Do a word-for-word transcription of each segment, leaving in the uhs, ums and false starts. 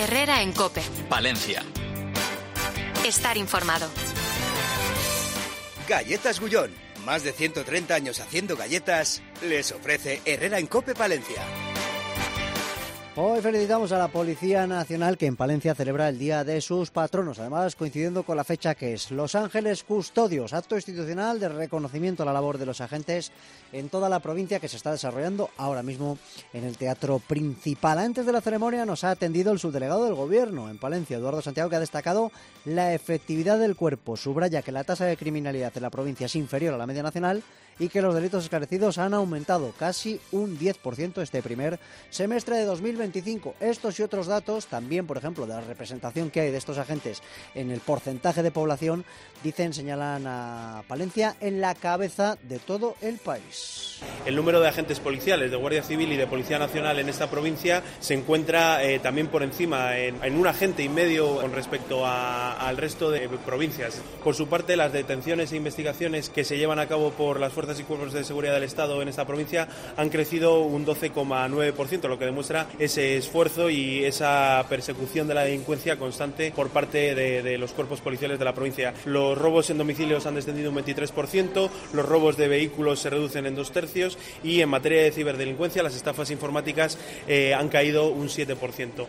Herrera en COPE. Palencia. Estar informado. Galletas Gullón. Más de ciento treinta años haciendo galletas. Les ofrece Herrera en COPE Palencia. Hoy felicitamos a la Policía Nacional, que en Palencia celebra el Día de sus Patronos, además coincidiendo con la fecha que es Los Ángeles Custodios, acto institucional de reconocimiento a la labor de los agentes en toda la provincia, que se está desarrollando ahora mismo en el Teatro Principal. Antes de la ceremonia nos ha atendido el subdelegado del Gobierno en Palencia, Eduardo Santiago, que ha destacado la efectividad del cuerpo. Subraya que la tasa de criminalidad en la provincia es inferior a la media nacional y que los delitos esclarecidos han aumentado casi un diez por ciento este primer semestre de dos mil veinticinco. Estos y otros datos, también por ejemplo de la representación que hay de estos agentes en el porcentaje de población, dicen, señalan a Palencia en la cabeza de todo el país. El número de agentes policiales de Guardia Civil y de Policía Nacional en esta provincia se encuentra eh, también por encima, en, en un agente y medio con respecto a, al resto de provincias. Por su parte, las detenciones e investigaciones que se llevan a cabo por las fuerzas y cuerpos de seguridad del Estado en esta provincia han crecido un doce coma nueve por ciento, lo que demuestra ese esfuerzo y esa persecución de la delincuencia constante por parte de, de los cuerpos policiales de la provincia. Los robos en domicilios han descendido un veintitrés por ciento, los robos de vehículos se reducen en dos tercios y en materia de ciberdelincuencia las estafas informáticas eh, han caído un siete por ciento.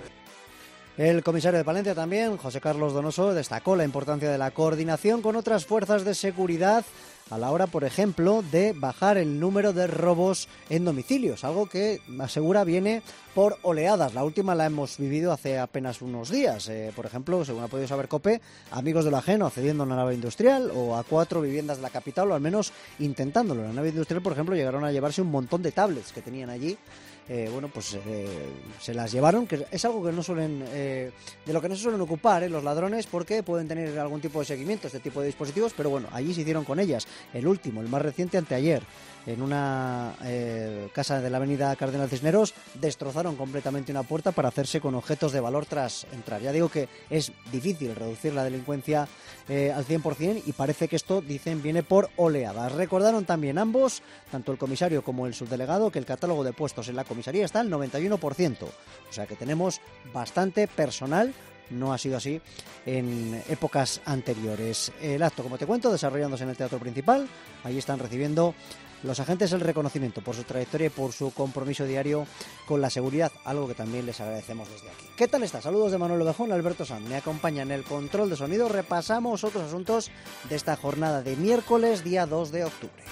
El comisario de Palencia también, José Carlos Donoso, destacó la importancia de la coordinación con otras fuerzas de seguridad a la hora, por ejemplo, de bajar el número de robos en domicilios, algo que, asegura, viene por oleadas. La última la hemos vivido hace apenas unos días. Eh, por ejemplo, según ha podido saber COPE, amigos de lo ajeno accediendo a una nave industrial o a cuatro viviendas de la capital, o al menos intentándolo. En la nave industrial, por ejemplo, llegaron a llevarse un montón de tablets que tenían allí. Eh, bueno, pues eh, se las llevaron, que es algo que no suelen, eh, de lo que no se suelen ocupar eh, los ladrones, porque pueden tener algún tipo de seguimiento, este tipo de dispositivos, pero bueno, allí se hicieron con ellas. El último, el más reciente, anteayer, en una eh, casa de la avenida Cardenal Cisneros, destrozaron completamente una puerta para hacerse con objetos de valor tras entrar. Ya digo que es difícil reducir la delincuencia eh, al cien por ciento y parece que esto, dicen, viene por oleadas. Recordaron también ambos, tanto el comisario como el subdelegado, que el catálogo de puestos en la comisaría está al noventa y uno por ciento. O sea que tenemos bastante personal. No ha sido así en épocas anteriores. El acto, como te cuento, desarrollándose en el Teatro Principal. Allí están recibiendo los agentes el reconocimiento por su trayectoria y por su compromiso diario con la seguridad, algo que también les agradecemos desde aquí. ¿Qué tal está? Saludos de Manuel Ovejón, Alberto Sanz me acompaña en el control de sonido. Repasamos otros asuntos de esta jornada de miércoles, día dos de octubre.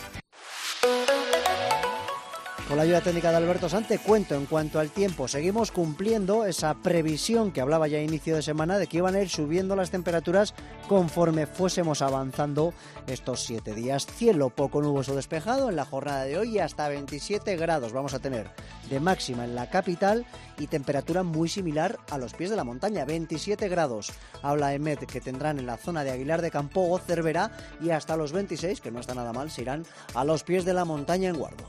Con la ayuda técnica de Alberto Sanz, te cuento en cuanto al tiempo. Seguimos cumpliendo esa previsión que hablaba ya a inicio de semana de que iban a ir subiendo las temperaturas conforme fuésemos avanzando estos siete días. Cielo poco nuboso despejado en la jornada de hoy y hasta veintisiete grados vamos a tener de máxima en la capital y temperatura muy similar a los pies de la montaña, veintisiete grados. Habla EMET que tendrán en la zona de Aguilar de Campo o Cervera y hasta los veintiséis, que no está nada mal, se irán a los pies de la montaña en Guardo.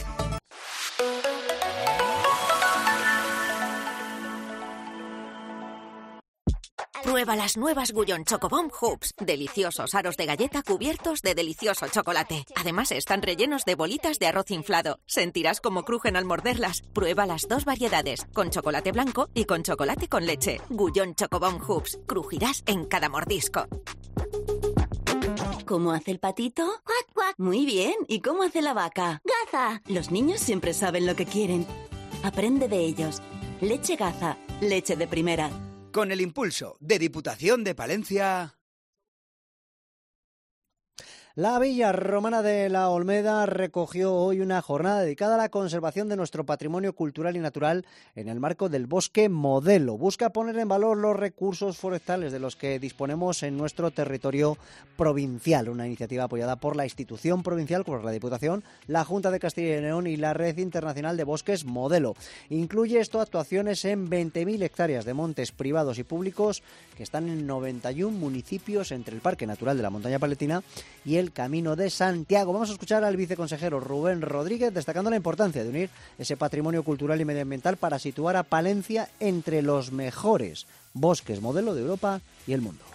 Prueba las nuevas Gullón Chocobomb Hoops. Deliciosos aros de galleta cubiertos de delicioso chocolate. Además están rellenos de bolitas de arroz inflado. Sentirás cómo crujen al morderlas. Prueba las dos variedades, con chocolate blanco y con chocolate con leche. Gullón Chocobomb Hoops. Crujirás en cada mordisco. ¿Cómo hace el patito? ¡Cuac, cuac! Muy bien. ¿Y cómo hace la vaca? ¡Gaza! Los niños siempre saben lo que quieren. Aprende de ellos. Leche Gaza. Leche de primera. Con el impulso de Diputación de Palencia. La Villa Romana de la Olmeda recogió hoy una jornada dedicada a la conservación de nuestro patrimonio cultural y natural en el marco del Bosque Modelo. Busca poner en valor los recursos forestales de los que disponemos en nuestro territorio provincial. Una iniciativa apoyada por la institución provincial, por la Diputación, la Junta de Castilla y León y la Red Internacional de Bosques Modelo. Incluye esto actuaciones en veinte mil hectáreas de montes privados y públicos que están en noventa y un municipios entre el Parque Natural de la Montaña Palentina y el Camino de Santiago. Vamos a escuchar al viceconsejero Rubén Rodríguez destacando la importancia de unir ese patrimonio cultural y medioambiental para situar a Palencia entre los mejores bosques modelo de Europa y el mundo.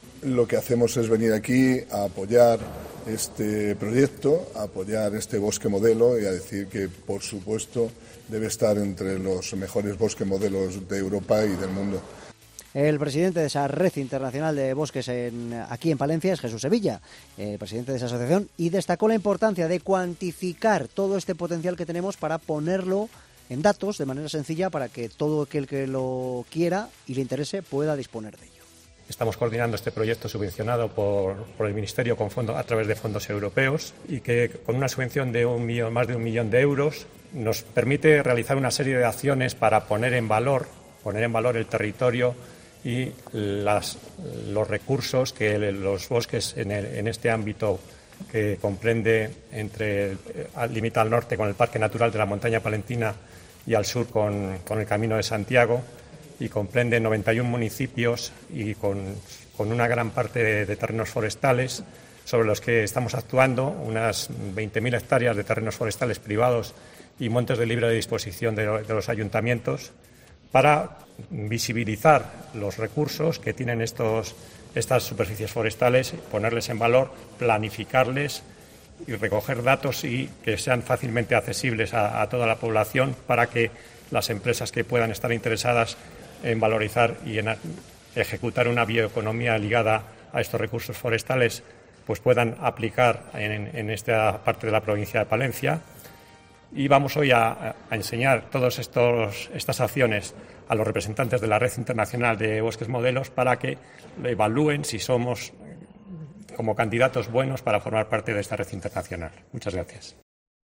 Lo que hacemos es venir aquí a apoyar este proyecto, a apoyar este bosque modelo y a decir que, por supuesto, debe estar entre los mejores bosques modelos de Europa y del mundo. El presidente de esa red internacional de bosques en, aquí en Palencia es Jesús Sevilla, eh, presidente de esa asociación, y destacó la importancia de cuantificar todo este potencial que tenemos para ponerlo en datos de manera sencilla para que todo aquel que lo quiera y le interese pueda disponer de ello. Estamos coordinando este proyecto subvencionado por, por el Ministerio con fondo, a través de fondos europeos y que con una subvención de un millón, más de un millón de euros nos permite realizar una serie de acciones para poner en valor, poner en valor el territorio y las, los recursos que los bosques en, el, en este ámbito que comprende entre limita al norte con el Parque Natural de la Montaña Palentina y al sur con, con el Camino de Santiago, y comprende noventa y uno municipios y con, con una gran parte de, de terrenos forestales sobre los que estamos actuando, unas veinte mil hectáreas de terrenos forestales privados y montes de libre disposición de, de los ayuntamientos, para visibilizar los recursos que tienen estos, estas superficies forestales, ponerles en valor, planificarles y recoger datos y que sean fácilmente accesibles a, a toda la población para que las empresas que puedan estar interesadas en valorizar y en ejecutar una bioeconomía ligada a estos recursos forestales pues puedan aplicar en, en esta parte de la provincia de Palencia. Y vamos hoy a, a enseñar todas estas acciones a los representantes de la Red Internacional de Bosques Modelos para que evalúen si somos como candidatos buenos para formar parte de esta red internacional. Muchas gracias.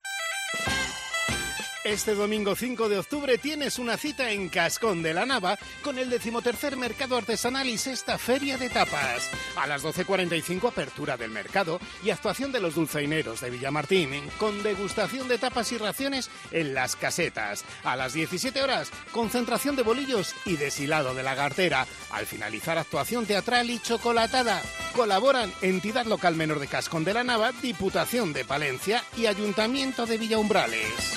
Este domingo cinco de octubre tienes una cita en Cascón de la Nava con el decimotercer Mercado Artesanal y Sexta Feria de Tapas. A las doce cuarenta y cinco apertura del mercado y actuación de los dulzaineros de Villamartín con degustación de tapas y raciones en las casetas. A las diecisiete horas concentración de bolillos y deshilado de lagartera. Al finalizar actuación teatral y chocolatada. Colaboran Entidad Local Menor de Cascón de la Nava, Diputación de Palencia y Ayuntamiento de Villaumbrales.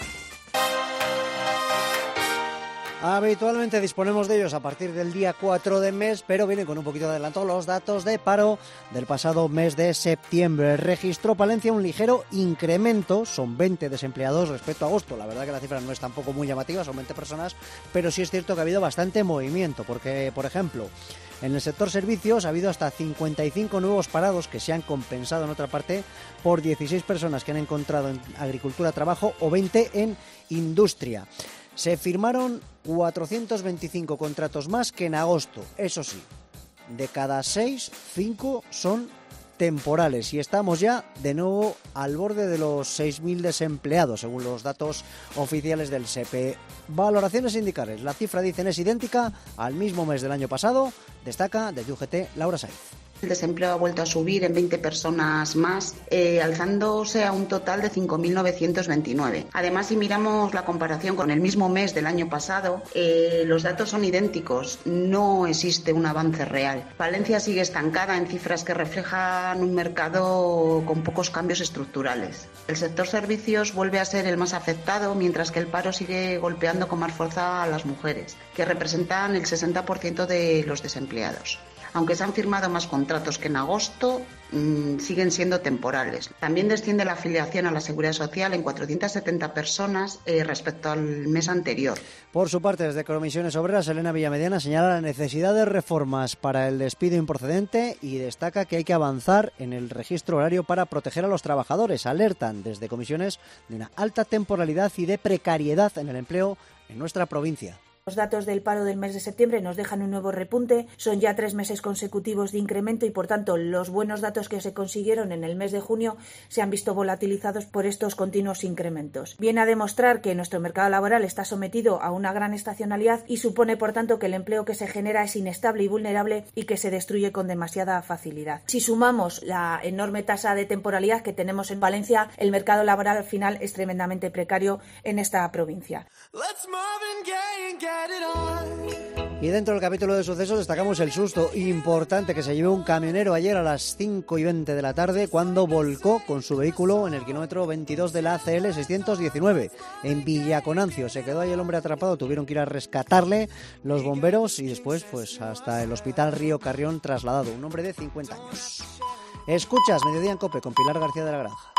Habitualmente disponemos de ellos a partir del día cuatro de mes, pero vienen con un poquito de adelanto los datos de paro del pasado mes de septiembre. Registró Palencia un ligero incremento, son veinte desempleados respecto a agosto. La verdad que la cifra no es tampoco muy llamativa, son veinte personas, pero sí es cierto que ha habido bastante movimiento, porque, por ejemplo, en el sector servicios ha habido hasta cincuenta y cinco nuevos parados que se han compensado en otra parte por dieciséis personas que han encontrado en agricultura trabajo o veinte en industria. Se firmaron cuatrocientos veinticinco contratos más que en agosto. Eso sí, de cada seis, cinco son temporales y estamos ya de nuevo al borde de los seis mil desempleados, según los datos oficiales del S E P E. Valoraciones sindicales. La cifra, dicen, es idéntica al mismo mes del año pasado. Destaca desde U G T Laura Saiz. El desempleo ha vuelto a subir en veinte personas más, eh, alzándose a un total de cinco mil novecientos veintinueve. Además, si miramos la comparación con el mismo mes del año pasado, eh, los datos son idénticos. No existe un avance real. Palencia sigue estancada en cifras que reflejan un mercado con pocos cambios estructurales. El sector servicios vuelve a ser el más afectado, mientras que el paro sigue golpeando con más fuerza a las mujeres, que representan el sesenta por ciento de los desempleados. Aunque se han firmado más contratos que en agosto, mmm, siguen siendo temporales. También desciende la afiliación a la Seguridad Social en cuatrocientas setenta personas eh, respecto al mes anterior. Por su parte, desde Comisiones Obreras, Elena Villamediana señala la necesidad de reformas para el despido improcedente y destaca que hay que avanzar en el registro horario para proteger a los trabajadores. Alertan desde Comisiones de una alta temporalidad y de precariedad en el empleo en nuestra provincia. Los datos del paro del mes de septiembre nos dejan un nuevo repunte, son ya tres meses consecutivos de incremento y, por tanto, los buenos datos que se consiguieron en el mes de junio se han visto volatilizados por estos continuos incrementos. Viene a demostrar que nuestro mercado laboral está sometido a una gran estacionalidad y supone, por tanto, que el empleo que se genera es inestable y vulnerable y que se destruye con demasiada facilidad. Si sumamos la enorme tasa de temporalidad que tenemos en Valencia, el mercado laboral al final es tremendamente precario en esta provincia. Y dentro del capítulo de sucesos destacamos el susto importante que se llevó un camionero ayer a las cinco y veinte de la tarde cuando volcó con su vehículo en el kilómetro veintidós de la A C L seiscientos diecinueve en Villaconancio. Se quedó ahí el hombre atrapado, tuvieron que ir a rescatarle los bomberos y después pues hasta el hospital Río Carrión trasladado. Un hombre de cincuenta años. Escuchas Mediodía en COPE con Pilar García de la Granja.